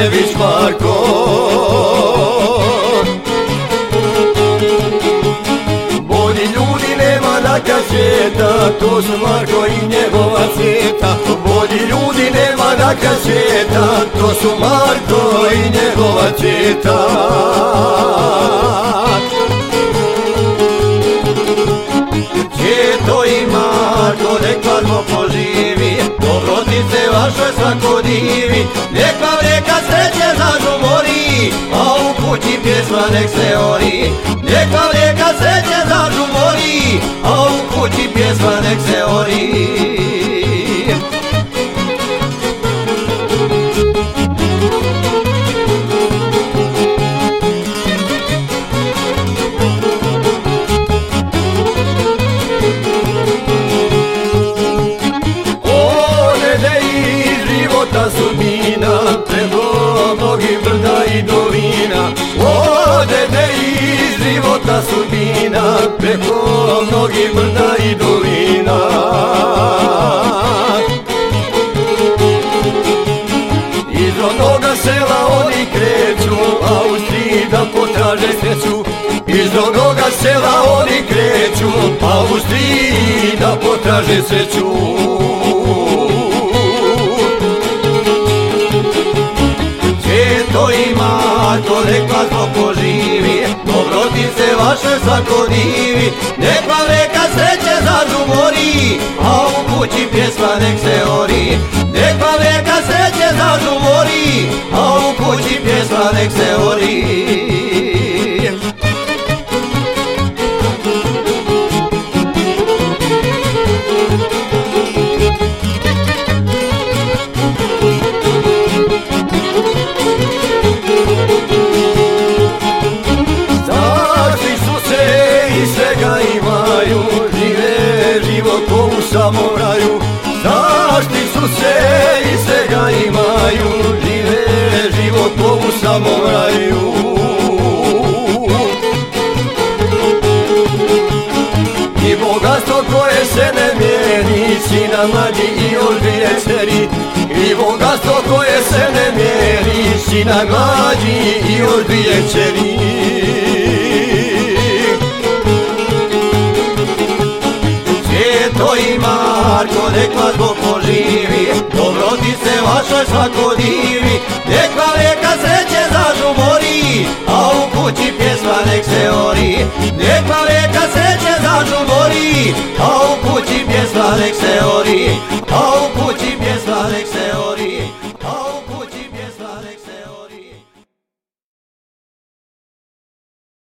Milošević Marko. Bolji ljudi nema na kaseta, to su Marko i njegova ceta. Bolji ljudi nema na kaseta, to su Marko i njegova ceta. Četo i Marko, nek Marko poživi, dobrotice vaše svako divi. Nek vam reka sreće zažumori, a u kući pjesma nek se ori. Nek vam reka sreće zažumori, a u kući pjesma nek se ori. Sudbina preko mnogih brda i dolina. Ode iz života sudbina preko mnogih brda i dolina. Iz rodnoga sela oni kreću, a u strid da potraže sreću. Iz rodnoga sela oni kreću, a u strid da potraže sreću. Četo i Marko, nek vas Bog poživi, dobrotice vaše svako divi. Nek vam reka sreće zažumori, a u kući pjesma nek se ori. Nek vam reka sreće zažumori, a u kući pjesma nek se ori. Samoraju, zašti su se i svega imaju, žive život po u samoraju. I bogatstvo koje se ne mjeri, sina mlađi i još dvije kćeri. I bogatstvo koje se ne mjeri, sina mlađi i još dvije kćeri. Četo i Marko, nek vas Bog poživi, dobrotice vaše svako divi. Nek vam reka sreće zažumori, a u kući pjesma nek se ori. Nek vam reka sreće zažumori, a u kući pjesma nek se ori.